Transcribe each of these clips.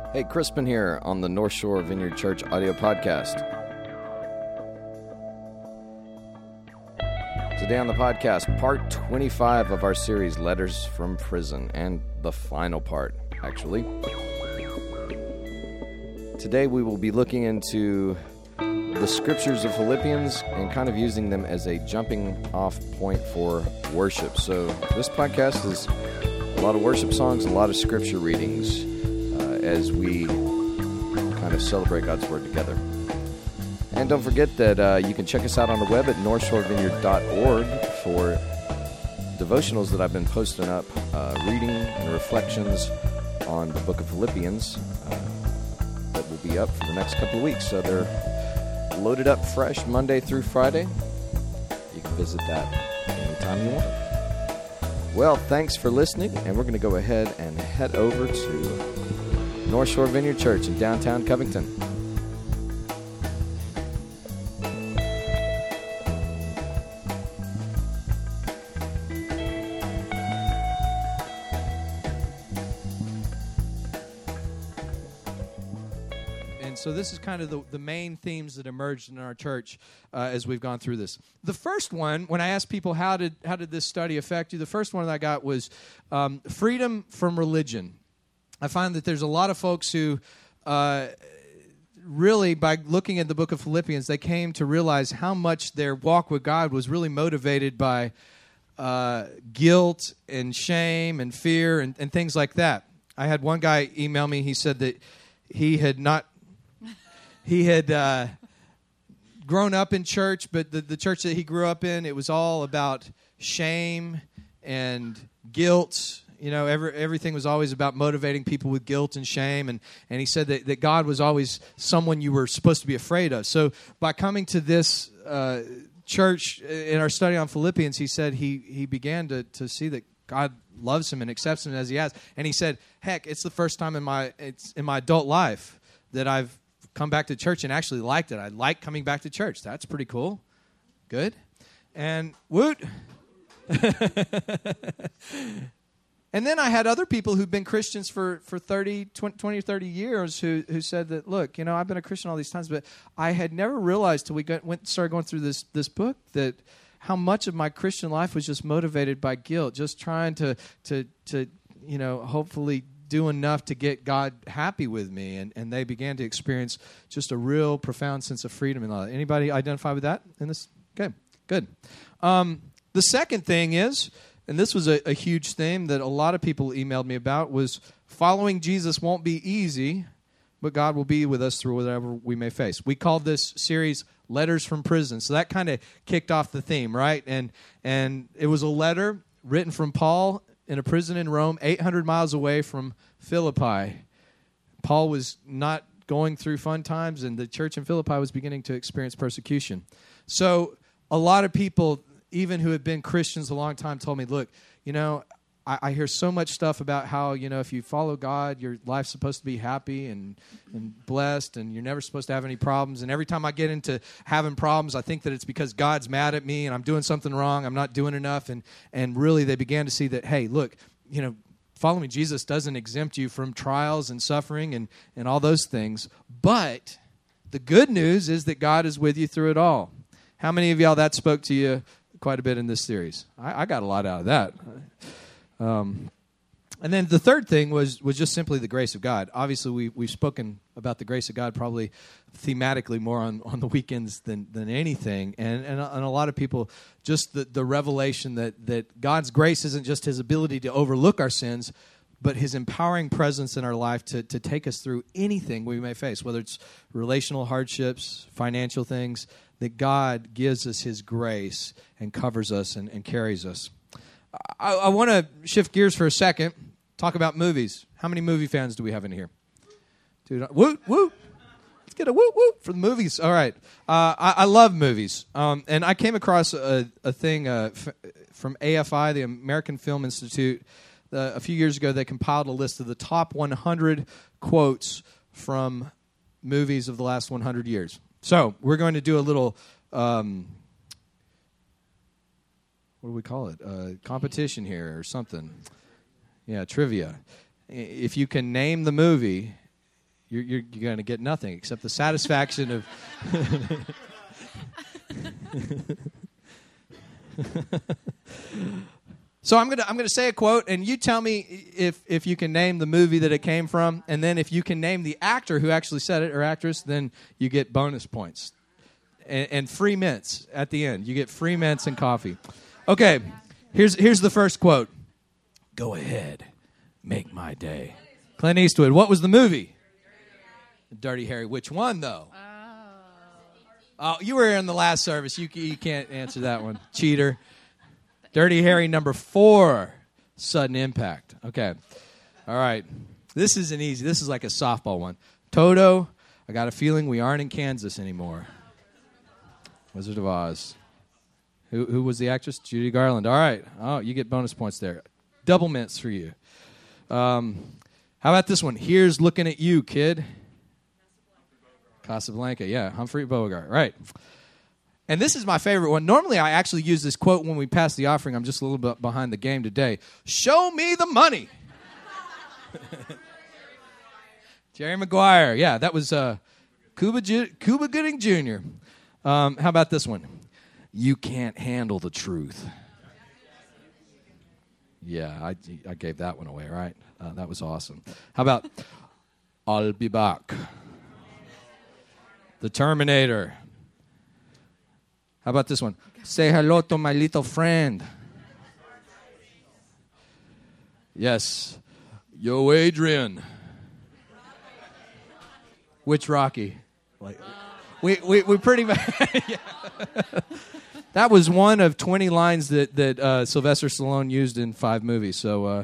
Hey, Crispin here on the North Shore Vineyard Church audio podcast. Today on the podcast, part 25 of our series, Letters from Prison, and the final part, actually. Today we will be looking into the scriptures of Philippians and kind of using them as a jumping off point for worship. So this podcast is a lot of worship songs, a lot of scripture readings as we kind of celebrate God's Word together. And don't forget that you can check us out on the web at northshorevineyard.org for devotionals that I've been posting up, reading and reflections on the book of Philippians that will be up for the next couple of weeks. So they're loaded up fresh Monday through Friday. You can visit that anytime you want. Well, thanks for listening, and we're going to go ahead and head over to North Shore Vineyard Church in downtown Covington. So this is kind of the main themes that emerged in our church as we've gone through this. The first one, when I asked people how did this study affect you, the first one that I got was freedom from religion. I find that there's a lot of folks who really, by looking at the book of Philippians, they came to realize how much their walk with God was really motivated by guilt and shame and fear and things like that. I had one guy email me. He said that he had grown up in church, but the church that he grew up in, it was all about shame and guilt. You know, everything was always about motivating people with guilt and shame. And he said that God was always someone you were supposed to be afraid of. So by coming to this church in our study on Philippians, he said he began to see that God loves him and accepts him as he has. And he said, heck, it's the first time in my adult life that I've come back to church and actually liked it. I like coming back to church. That's pretty cool. Good. And woot. And then I had other people who've been Christians for 20 or 30 years who said that, look, you know, I've been a Christian all these times, but I had never realized till we started going through this book that how much of my Christian life was just motivated by guilt, just trying to you know, hopefully do enough to get God happy with me. And they began to experience just a real profound sense of freedom in all that. Anybody identify with that in this? Okay, good. The second thing is, and this was a huge theme that a lot of people emailed me about, was following Jesus won't be easy, but God will be with us through whatever we may face. We called this series Letters from Prison. So that kind of kicked off the theme, right? And it was a letter written from Paul in a prison in Rome, 800 miles away from Philippi. Paul was not going through fun times, and the church in Philippi was beginning to experience persecution. So a lot of people, even who had been Christians a long time, told me, look, you know, I hear so much stuff about how, you know, if you follow God, your life's supposed to be happy and blessed, and you're never supposed to have any problems. And every time I get into having problems, I think that it's because God's mad at me and I'm doing something wrong. I'm not doing enough. And really they began to see that, hey, look, you know, following Jesus doesn't exempt you from trials and suffering and all those things. But the good news is that God is with you through it all. How many of y'all that spoke to you quite a bit in this series? I got a lot out of that. And then the third thing was just simply the grace of God. Obviously, we've spoken about the grace of God probably thematically more on the weekends than anything. And a lot of people, just the revelation that God's grace isn't just his ability to overlook our sins, but his empowering presence in our life to take us through anything we may face, whether it's relational hardships, financial things, that God gives us his grace and covers us and carries us. I want to shift gears for a second, talk about movies. How many movie fans do we have in here? Dude, woot, woot. Let's get a woot, woot for the movies. All right. I love movies. And I came across a thing from AFI, the American Film Institute. A few years ago, they compiled a list of the top 100 quotes from movies of the last 100 years. So we're going to do a little... what do we call it? Competition here or something. Yeah, trivia. If you can name the movie you're going to get nothing except the satisfaction of. So I'm gonna say a quote, and you tell me if you can name the movie that it came from, and then if you can name the actor who actually said it or actress, then you get bonus points and free mints at the end. You get free mints and coffee. Okay, here's the first quote. Go ahead, make my day. Clint Eastwood. What was the movie? Dirty Harry. Which one though? Oh, you were in the last service. You can't answer that one, cheater. Dirty Harry number 4, Sudden Impact. Okay. All right. This isn't easy. This is like a softball one. Toto, I got a feeling we aren't in Kansas anymore. Wizard of Oz. Who was the actress? Judy Garland. All right. Oh, you get bonus points there. Double mints for you. How about this one? Here's Looking at You, Kid. Casablanca. Yeah, Humphrey Bogart. Right. And this is my favorite one. Normally, I actually use this quote when we pass the offering. I'm just a little bit behind the game today. Show me the money. Jerry Maguire. Yeah, that was Cuba Gooding Jr. How about this one? You can't handle the truth. Yeah, I gave that one away, right? That was awesome. How about I'll be back? The Terminator. How about this one? Say hello to my little friend. Yes. Yo, Adrian. Which Rocky? Like, we pretty much. Yeah. That was one of 20 lines that Sylvester Stallone used in 5 movies. So,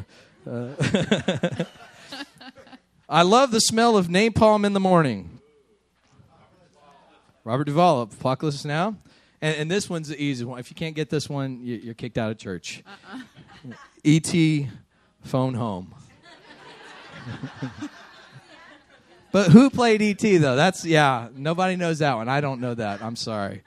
I love the smell of napalm in the morning. Robert Duvall, Apocalypse Now. And this one's the easy one. If you can't get this one, you're kicked out of church. E.T. Phone Home. But who played E.T. though? Nobody knows that one. I don't know that. I'm sorry.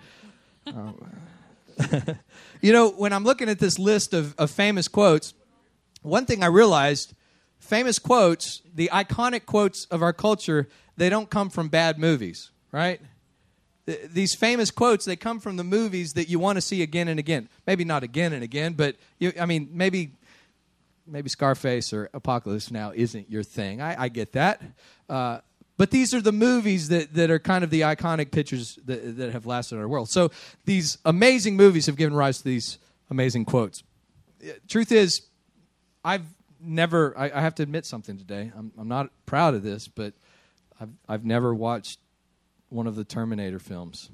You know, when I'm looking at this list of famous quotes, one thing I realized, famous quotes, the iconic quotes of our culture, they don't come from bad movies, right? These famous quotes, they come from the movies that you want to see again and again. Maybe not again and again, but maybe Scarface or Apocalypse Now isn't your thing. I get that. But these are the movies that are kind of the iconic pictures that have lasted in our world. So these amazing movies have given rise to these amazing quotes. Truth is, I have to admit something today. I'm not proud of this, but I've never watched one of the Terminator films.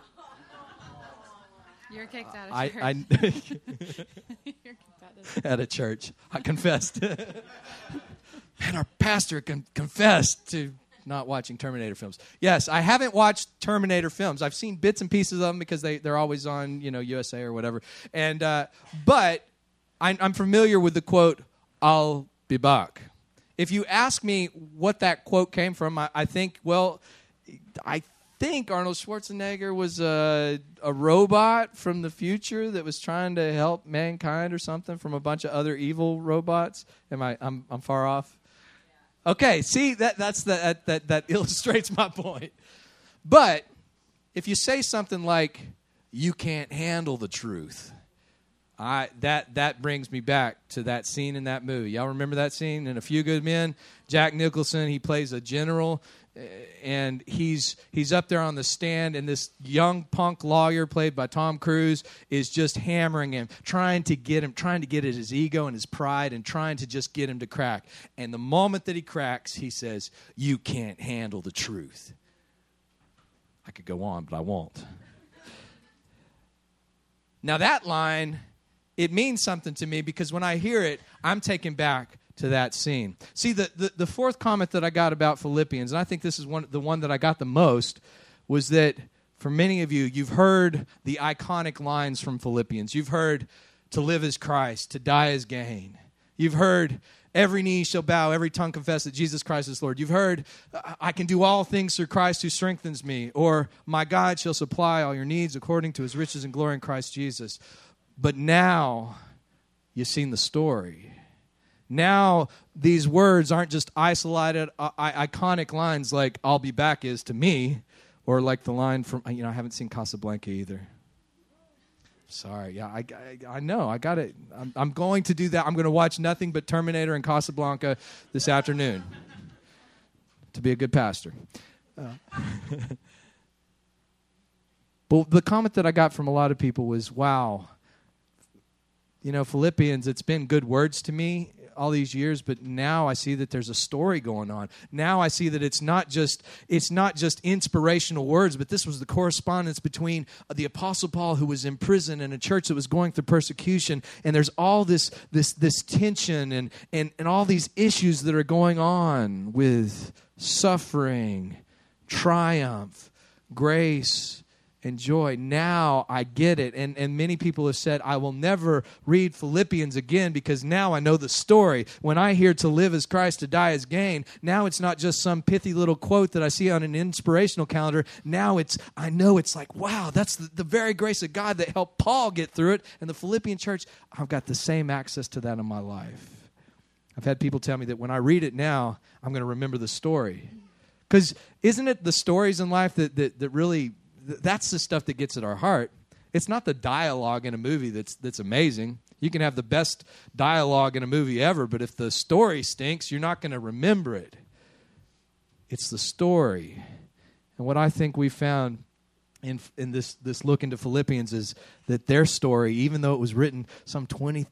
You're kicked out of church. You're kicked out of church. I confessed. Man, our pastor confessed to not watching Terminator films. Yes, I haven't watched Terminator films. I've seen bits and pieces of them because they're always on, USA or whatever. And but I'm familiar with the quote, "I'll be back." If you ask me what that quote came from, I think Arnold Schwarzenegger was a robot from the future that was trying to help mankind or something from a bunch of other evil robots. I'm far off? Okay, see that illustrates my point. But if you say something like "you can't handle the truth," that brings me back to that scene in that movie. Y'all remember that scene in A Few Good Men? Jack Nicholson, he plays a general, and he's up there on the stand, and this young punk lawyer played by Tom Cruise is just hammering him, trying to get at his ego and his pride, and trying to just get him to crack. And the moment that he cracks, he says, "You can't handle the truth." I could go on, but I won't. Now that line, it means something to me because when I hear it, I'm taken back to that scene. See, the fourth comment that I got about Philippians, and I think this is the one that I got the most, was that for many of you, you've heard the iconic lines from Philippians. You've heard, "To live is Christ, to die is gain." You've heard, "Every knee shall bow, every tongue confess that Jesus Christ is Lord." You've heard, "I can do all things through Christ who strengthens me," or "My God shall supply all your needs according to his riches and glory in Christ Jesus." But now you've seen the story. Now these words aren't just isolated, iconic lines like "I'll be back" is to me, or like the line from, I haven't seen Casablanca either. Sorry, yeah, I know, I got it. I'm going to do that. I'm going to watch nothing but Terminator and Casablanca this afternoon to be a good pastor. But the comment that I got from a lot of people was, wow, Philippians, it's been good words to me all these years, but now I see that there's a story going on. Now I see that it's not just inspirational words, but this was the correspondence between the Apostle Paul, who was in prison, and a church that was going through persecution, and there's all this tension and all these issues that are going on with suffering, triumph, grace, and joy. Now I get it. And many people have said, I will never read Philippians again because now I know the story. When I hear to live as Christ, to die as gain, now it's not just some pithy little quote that I see on an inspirational calendar. Now I know it's like, wow, that's the very grace of God that helped Paul get through it. And the Philippian church, I've got the same access to that in my life. I've had people tell me that when I read it now, I'm going to remember the story. Because isn't it the stories in life that really... That's the stuff that gets at our heart. It's not the dialogue in a movie that's amazing. You can have the best dialogue in a movie ever, but if the story stinks, you're not going to remember it. It's the story. And what I think we found in this look into Philippians is that their story, even though it was written some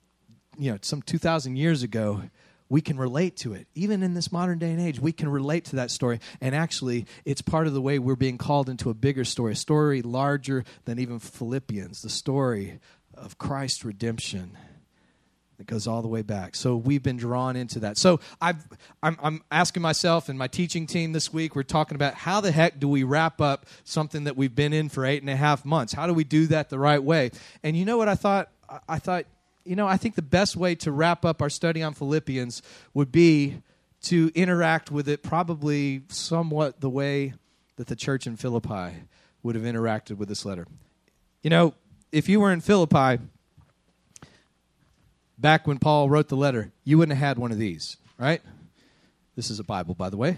2,000 years ago, we can relate to it. Even in this modern day and age, we can relate to that story. And actually, it's part of the way we're being called into a bigger story, a story larger than even Philippians, the story of Christ's redemption that goes all the way back. So we've been drawn into that. So I'm asking myself and my teaching team this week, we're talking about how the heck do we wrap up something that we've been in for 8.5 months? How do we do that the right way? And you know what I thought? I think the best way to wrap up our study on Philippians would be to interact with it probably somewhat the way that the church in Philippi would have interacted with this letter. If you were in Philippi back when Paul wrote the letter, you wouldn't have had one of these, right? This is a Bible, by the way.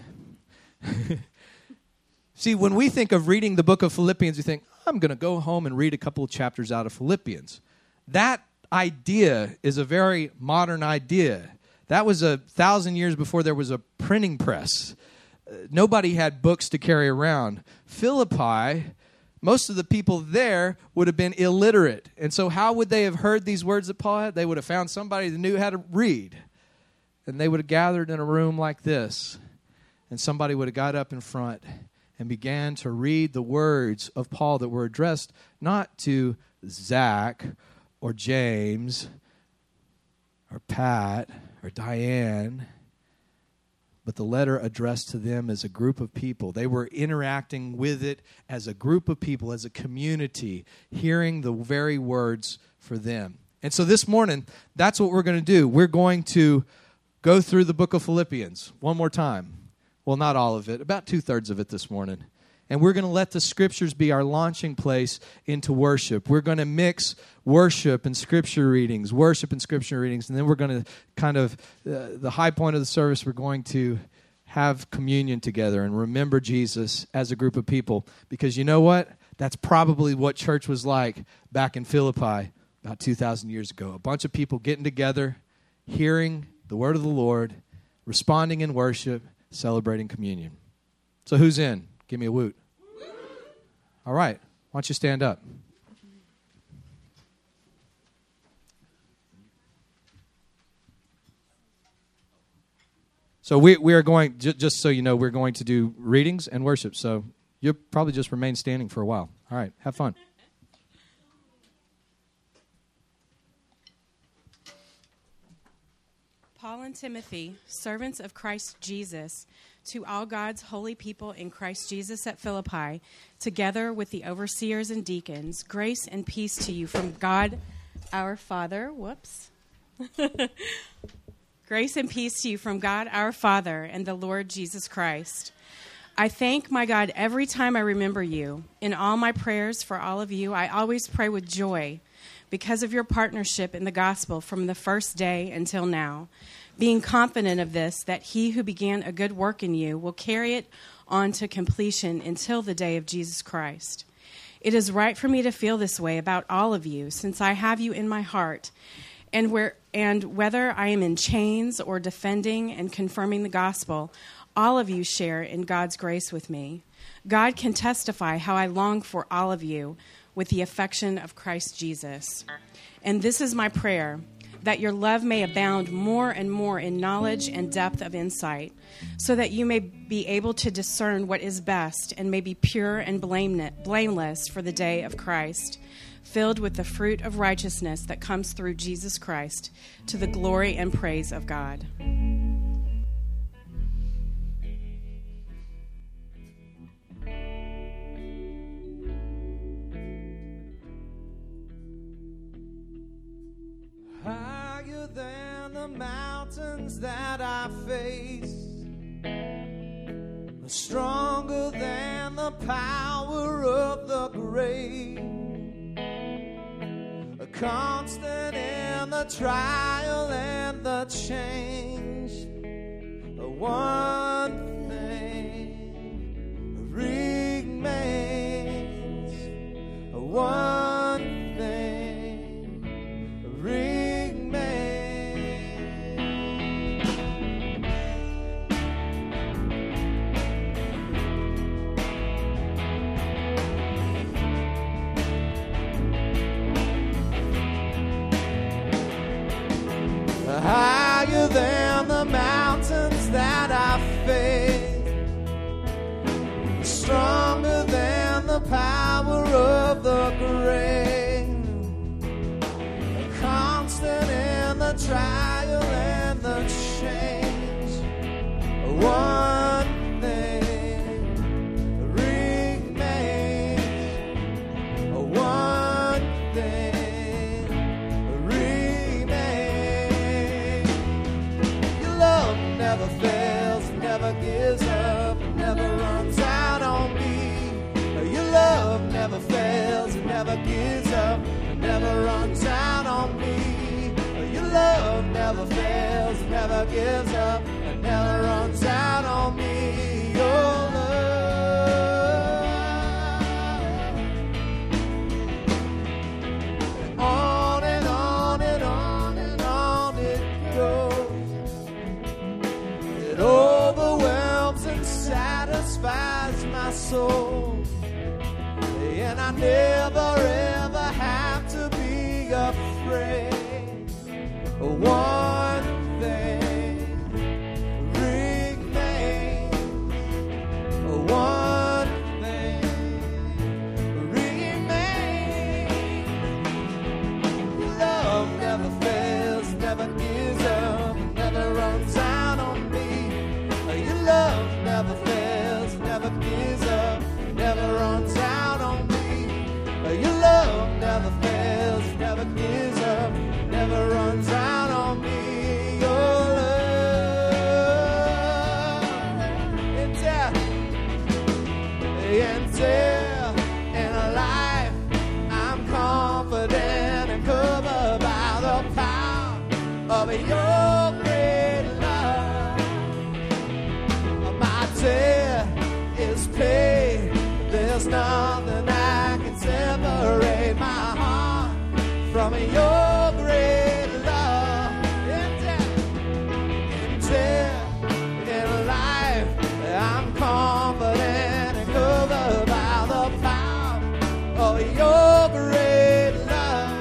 See, when we think of reading the book of Philippians, we think, I'm going to go home and read a couple of chapters out of Philippians. That idea is a very modern idea. That was 1,000 years before there was a printing press. Nobody had books to carry around. Philippi, most of the people there would have been illiterate. And so how would they have heard these words that Paul had? They would have found somebody that knew how to read. And they would have gathered in a room like this. And somebody would have got up in front and began to read the words of Paul that were addressed not to Zach or James, or Pat, or Diane, but the letter addressed to them as a group of people. They were interacting with it as a group of people, as a community, hearing the very words for them. And so this morning, that's what we're going to do. We're going to go through the book of Philippians one more time. Well, not all of it, about 2/3 of it this morning. And we're going to let the Scriptures be our launching place into worship. We're going to mix worship and Scripture readings, and then we're going to kind of, the high point of the service, we're going to have communion together and remember Jesus as a group of people. Because you know what? That's probably what church was like back in Philippi about 2,000 years ago. A bunch of people getting together, hearing the word of the Lord, responding in worship, celebrating communion. So who's in? Give me a woot. All right. Why don't you stand up? So we are going, just so you know, we're going to do readings and worship. So you'll probably just remain standing for a while. All right. Have fun. Paul and Timothy, servants of Christ Jesus, to all God's holy people in Christ Jesus at Philippi, together with the overseers and deacons, grace and peace to you from God our Father. Grace and peace to you from God our Father and the Lord Jesus Christ. I thank my God every time I remember you. In all my prayers for all of you, I always pray with joy because of your partnership in the gospel from the first day until now. being confident of this, that he who began a good work in you will carry it on to completion until the day of Jesus Christ. It is right for me to feel this way about all of you, since I have you in my heart, and whether I am in chains or defending and confirming the gospel, all of you share in God's grace with me. God can testify how I long for all of you with the affection of Christ Jesus. And this is my prayer, that your love may abound more and more in knowledge and depth of insight, so that you may be able to discern what is best and may be pure and blameless for the day of Christ, filled with the fruit of righteousness that comes through Jesus Christ, to the glory and praise of God. Higher than the mountains that I face, stronger than the power of the grave, a constant in the trial and the change. One thing remains. One thing remains. Higher than the mountains that I face, stronger than the power of the grave, constant in the trial and the change. One thing remains. One thing remains. Your love never fails, never gives up, never runs out on me. Your love never fails, never gives up, never runs out on me. Your love never fails, never gives up, and never runs out on me. Your love. And on and on and on and on it goes. It overwhelms and satisfies my soul. And I never ever have to be afraid. One thing remains. One thing remains. Your love never fails, never gives up, never runs out on me. Your love never fails, never gives up, never runs out on me. Your love never fails, never gives up, never runs out on me. Your love in death, in life, I'm confident and covered by the power of your great love. My debt is paid. There's nothing I can separate my heart from your great love. In death, in life, I'm confident and covered by the power of your great love.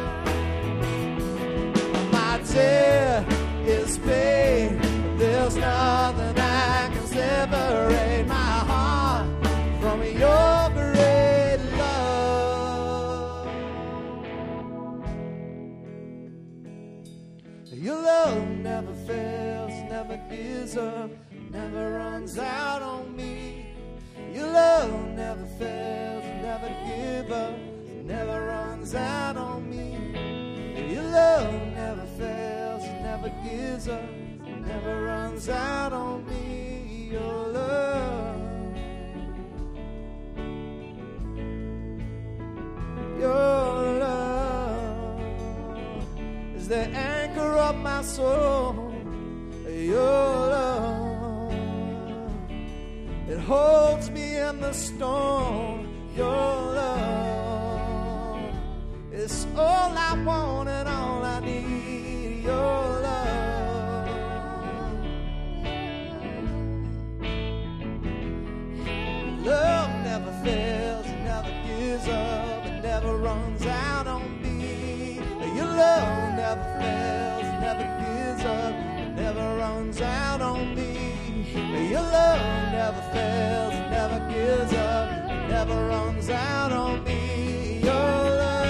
My debt is paid. There's nothing I can separate my heart from your great love. Your love never fails, never gives up, never runs out on me. Your love never fails, never gives up, never runs out on me. Your love never fails, never gives up, never runs out on me. Your love. Your love is the anchor of my soul. in the storm. Your love is all I want and all I need. Your love. Love never fails, it never gives up, it never runs out on me. Your love never fails, it never gives up, it never runs out on me. Your love never fails, it never gives up, it never runs out on me. Your love.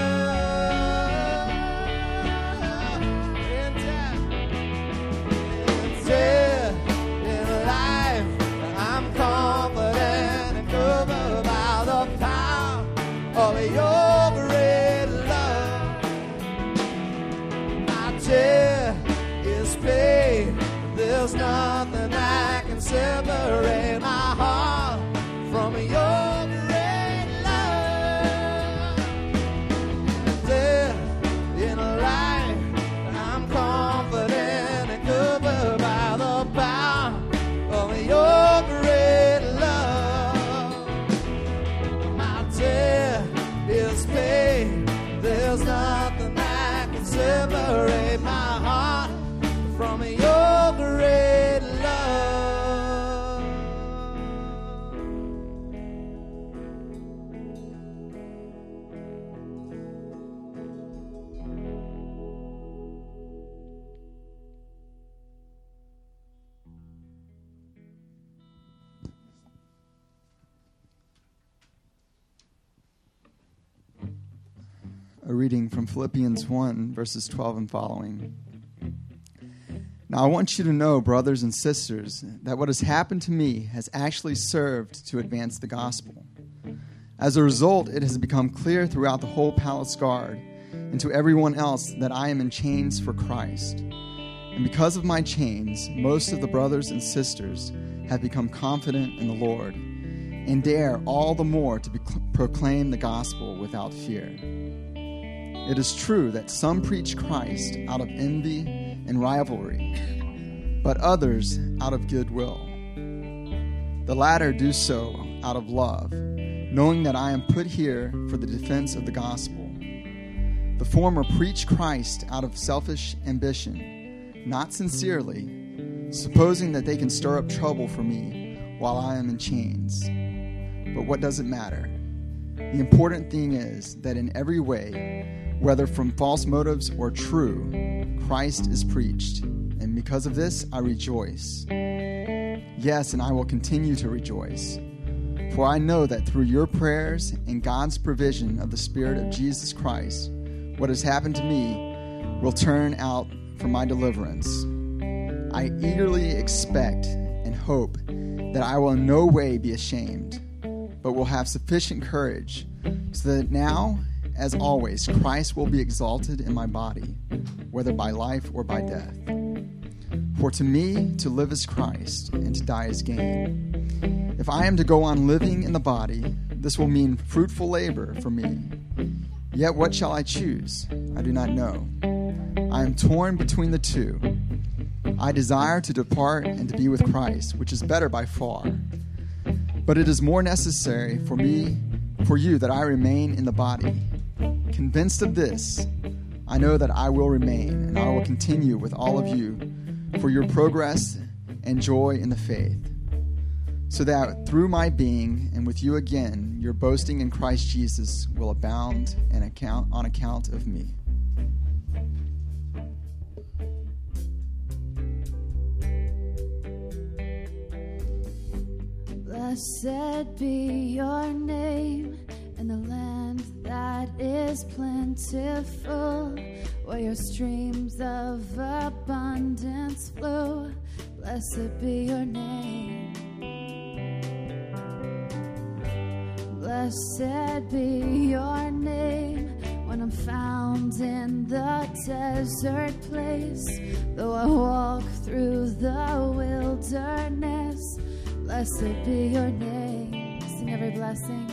Dead in life, I'm confident and covered by the power of your great love. My debt is paid, there's nothing I can separate my heart from your great love. Dead in life, I'm confident and covered by the power of your great love. My debt is paid, there's nothing I can separate my heart from your great love. A reading from Philippians 1, verses 12 and following. Now I want you to know, brothers and sisters, that what has happened to me has actually served to advance the gospel. As a result, it has become clear throughout the whole palace guard and to everyone else that I am in chains for Christ. And because of my chains, most of the brothers and sisters have become confident in the Lord and dare all the more to proclaim the gospel without fear. It is true that some preach Christ out of envy and rivalry, but others out of goodwill. The latter do so out of love, knowing that I am put here for the defense of the gospel. The former preach Christ out of selfish ambition, not sincerely, supposing that they can stir up trouble for me while I am in chains. But what does it matter? The important thing is that in every way, whether from false motives or true, Christ is preached, and because of this I rejoice. Yes, and I will continue to rejoice, for I know that through your prayers and God's provision of the Spirit of Jesus Christ, what has happened to me will turn out for my deliverance. I eagerly expect and hope that I will in no way be ashamed, but will have sufficient courage, so that now, as always, Christ will be exalted in my body, whether by life or by death. For to me, to live is Christ, and to die is gain. If I am to go on living in the body, this will mean fruitful labor for me. Yet what shall I choose? I do not know. I am torn between the two. I desire to depart and to be with Christ, which is better by far. But it is more necessary for you that I remain in the body. Convinced of this, I know that I will remain, and I will continue with all of you for your progress and joy in the faith, so that through my being and with you again, your boasting in Christ Jesus will abound on account of me. Blessed be your name in the land that is plentiful, where your streams of abundance flow. Blessed be your name. Blessed be your name when I'm found in the desert place, though I walk through the wilderness. Blessed be your name. Sing every blessing.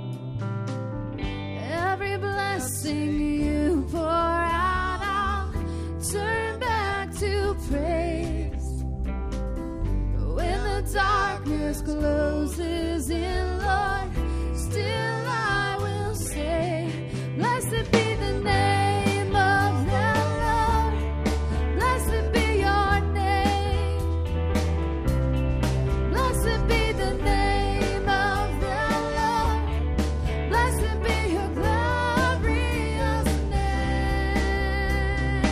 Every blessing you pour out, I'll turn back to praise. When the dark darkness closes in, Lord, still I will say, blessed be the name of the Lord. Blessed be your name. Blessed be the name of the Lord. Blessed be your glorious name.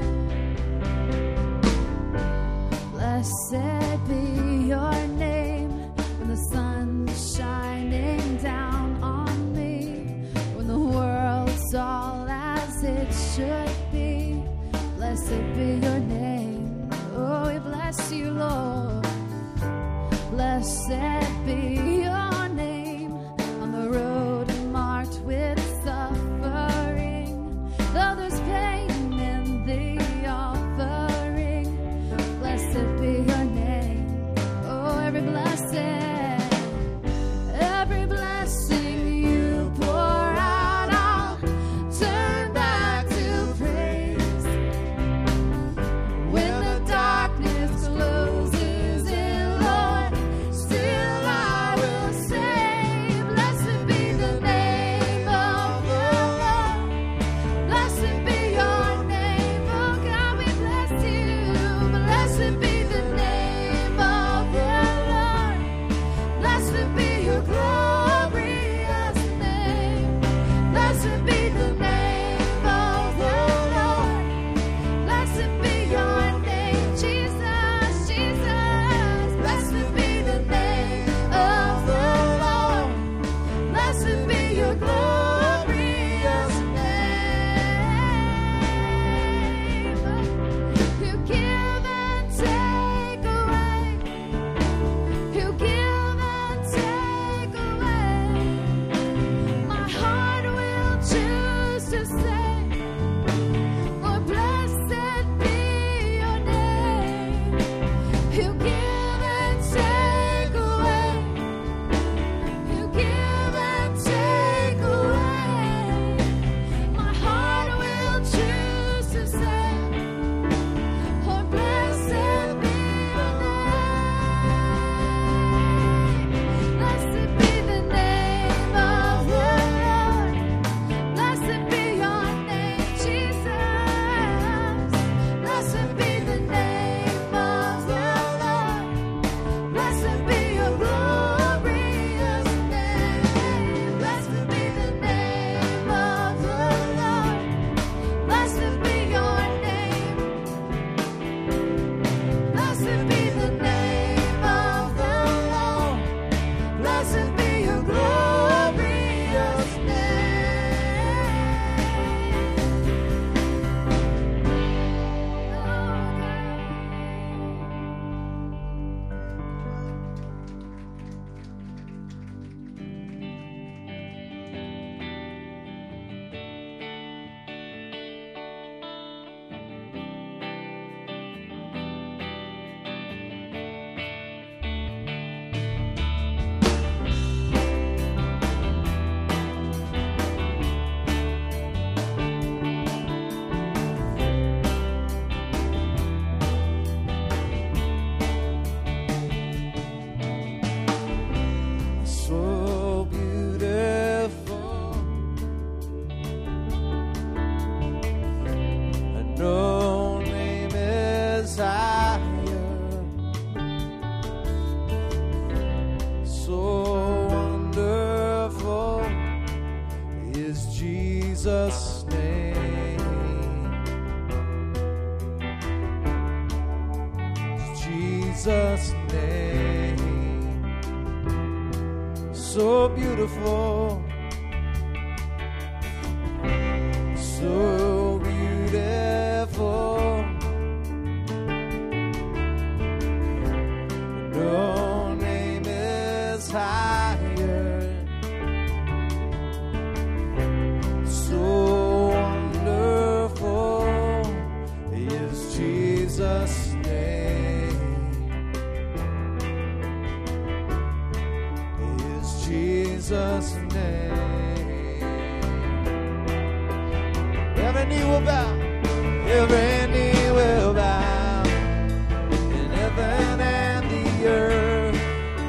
Blessed be your name when the sun's shining down on me, when the world's all as it should be. Blessed be your name. Oh, we bless you, Lord. Blessed be your name on the road marked with suffering, though there's pain in the offering. Blessed be your name. Oh, every blessing you pour out, I'll turn back to praise. When the darkness closes in, Lord, still I will say, blessed be the name of the Lord. Blessed be your name. Oh God, we bless you. Blessed be the name of the Lord. Blessed be your glorious name. Blessed be the name of the Lord. Blessed be your name, Jesus, Jesus. Blessed be the name of the Lord. Blessed be your glorious name. You give and take away. You give and take away. My heart will choose to say, Lord, blessed be your name. You give and take away. You give and take away. My heart will choose to say, Lord, blessed be your name. Blessed be the name of the Lord. Blessed be your name, Jesus. Blessed be the name of the Lord. Blessed be your glorious name. Blessed be the name of the Lord. Blessed be your name. Blessed be the name of the Lord. Blessed be your glorious So beautiful, and no name is higher. So wonderful is Jesus' name. It's Jesus' name. So beautiful, so beautiful. No name is higher. So wonderful is Jesus' name. Is Jesus' name. Every knee will bow. Every knee will bow. In heaven and the earth.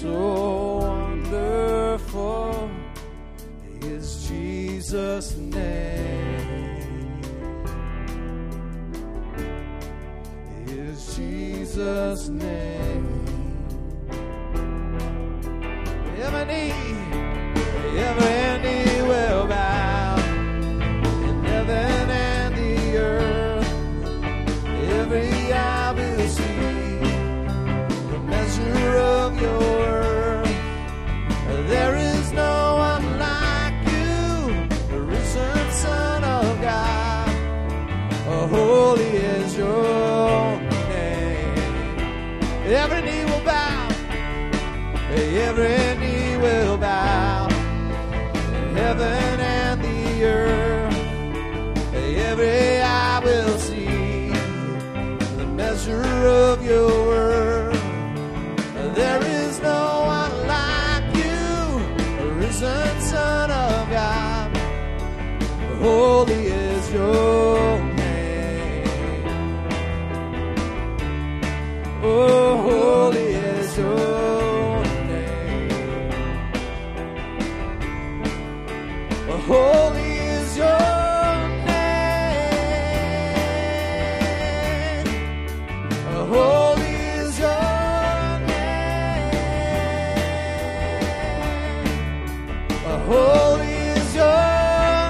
So wonderful is Jesus' name. Is Jesus' name. Every knee will bow in heaven and the earth. Every eye will see the measure of your worth. There is no one like you, the risen Son of God. Holy is your name. Every knee will bow. Every knee will bow. Heaven and the earth. Every eye will see the measure of your word. There is no one like you, the risen Son of God. Holy is your name. Oh, holy is your name. Holy is your name. Holy is your name. Holy is your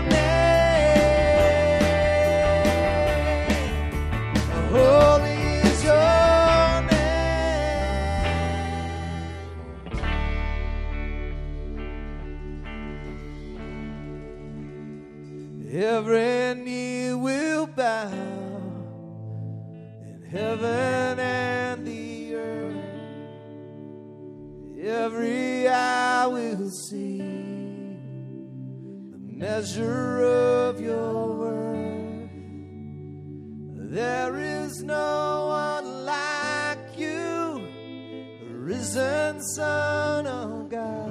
name. Holy is your name. Every knee will bow in heaven and the earth. Every eye will see the measure of your word. There is no one like you, the risen Son of God.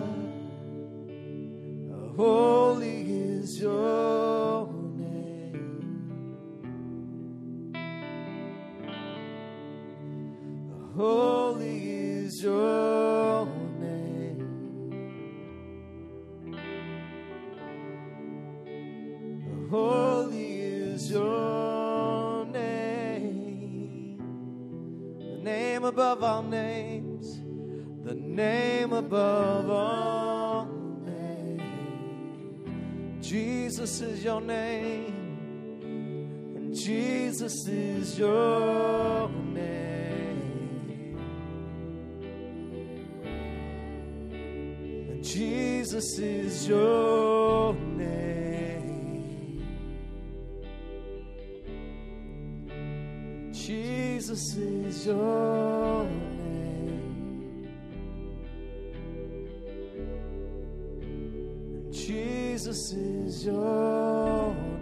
Holy is your name. Holy is your name. Holy is your name. The name above all names. The name above all names. Jesus is your name. And Jesus is your name. And Jesus is your name. Jesus is your name. And Jesus is your name.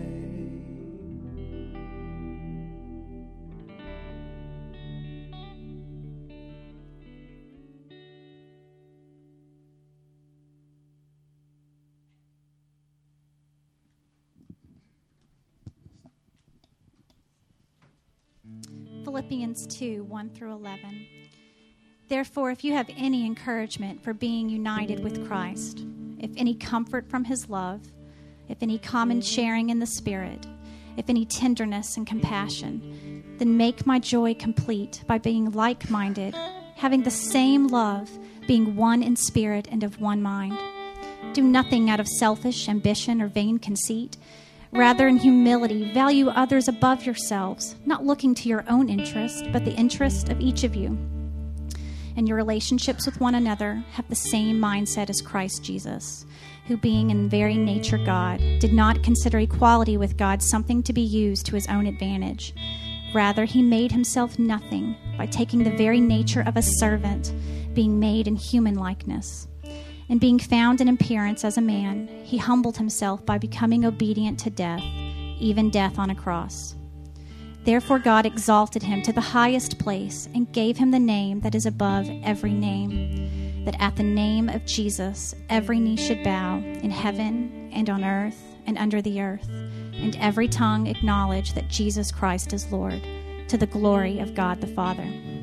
Philippians 2, 1 through 11. Therefore, if you have any encouragement for being united with Christ, if any comfort from his love, if any common sharing in the Spirit, if any tenderness and compassion, then make my joy complete by being like-minded, having the same love, being one in spirit and of one mind. Do nothing out of selfish ambition or vain conceit. Rather, in humility, value others above yourselves, not looking to your own interest, but the interest of each of you. In your relationships with one another, have the same mindset as Christ Jesus, who being in very nature God, did not consider equality with God something to be used to his own advantage. Rather, he made himself nothing by taking the very nature of a servant, being made in human likeness. And being found in appearance as a man, he humbled himself by becoming obedient to death, even death on a cross. Therefore God exalted him to the highest place and gave him the name that is above every name, that at the name of Jesus every knee should bow in heaven and on earth and under the earth, and every tongue acknowledge that Jesus Christ is Lord, to the glory of God the Father.